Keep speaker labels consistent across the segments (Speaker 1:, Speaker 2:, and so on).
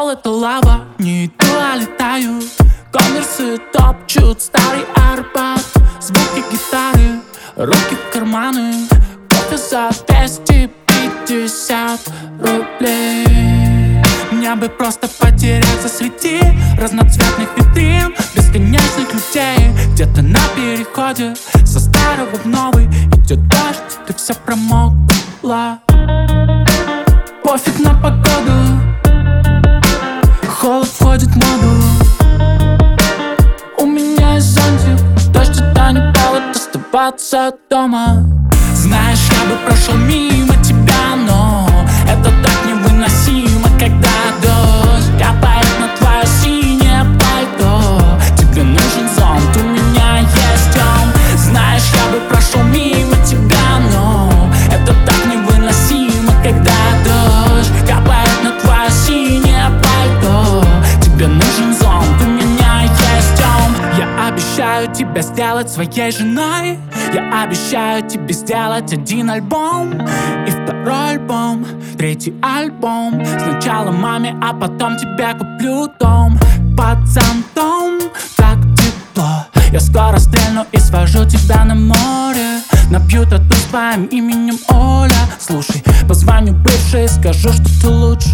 Speaker 1: Пол — это лава, не иду, а летаю. Конверсы топчут старый Арбат. Звуки гитары, руки в карманы. Кофе за 250 рублей. Мне бы просто потеряться среди разноцветных витрин, бесконечных людей. Где-то на переходе со старого в новый идет дождь, ты вся промокла. Пофиг на погоду, холод входит в моду. У меня есть зонтик, дождь — это не повод оставаться дома. Знаешь, я бы прошел мимо тебя, но это так невыносимо, когда дождь капает на твое синее пальто. Тебе нужен зонт, у меня есть он. Знаешь, я бы прошел мимо тебя, но это так невыносимо, когда дождь капает на твое синее пальто. Тебе нужен зонт, у меня есть он. Я обещаю тебя сделать своей женой. Я обещаю тебе сделать один альбом и второй альбом, третий альбом. Сначала маме, а потом тебе куплю дом под зонтом. Так тепло, я скоро стрельну и свожу тебя на море. Набью тату с твоим именем Оля. Слушай, позвоню бывшей, скажу, что ты лучше.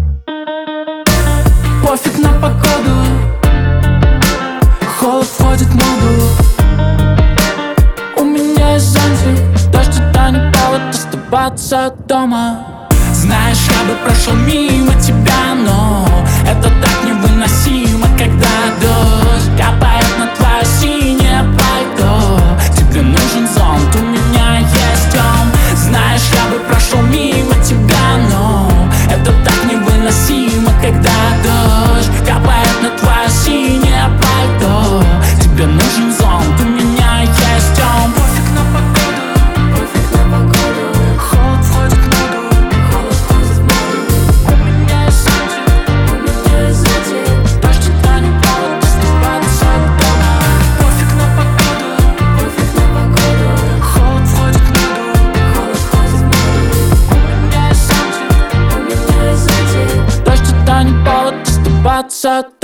Speaker 1: Пофиг на погоду, холод входит в моду. У меня есть зонтик, дождь — это не повод оставаться дома. Знаешь, я бы прошел мимо тебя, но это так невыносимо, когда дождь капает на твое синее пальто. Тебе нужен зонт, у меня есть он. Знаешь, я бы прошел мимо тебя, но это так невыносимо, когда дождь капает на твое синее пальто. Тебе нужен зонт, у меня есть он. Пофиг на погоду, пофиг на погоду. Холод входит в моду, холод входит в моду. У меня есть зонтик, у меня есть зонтик. Дождь — это не повод оставаться дома. Пофиг на погоду, пофиг на погоду. Холод входит в моду, холод входит в моду. У меня есть зонтик, у меня есть зонтик. Дождь — это не повод оставаться дома.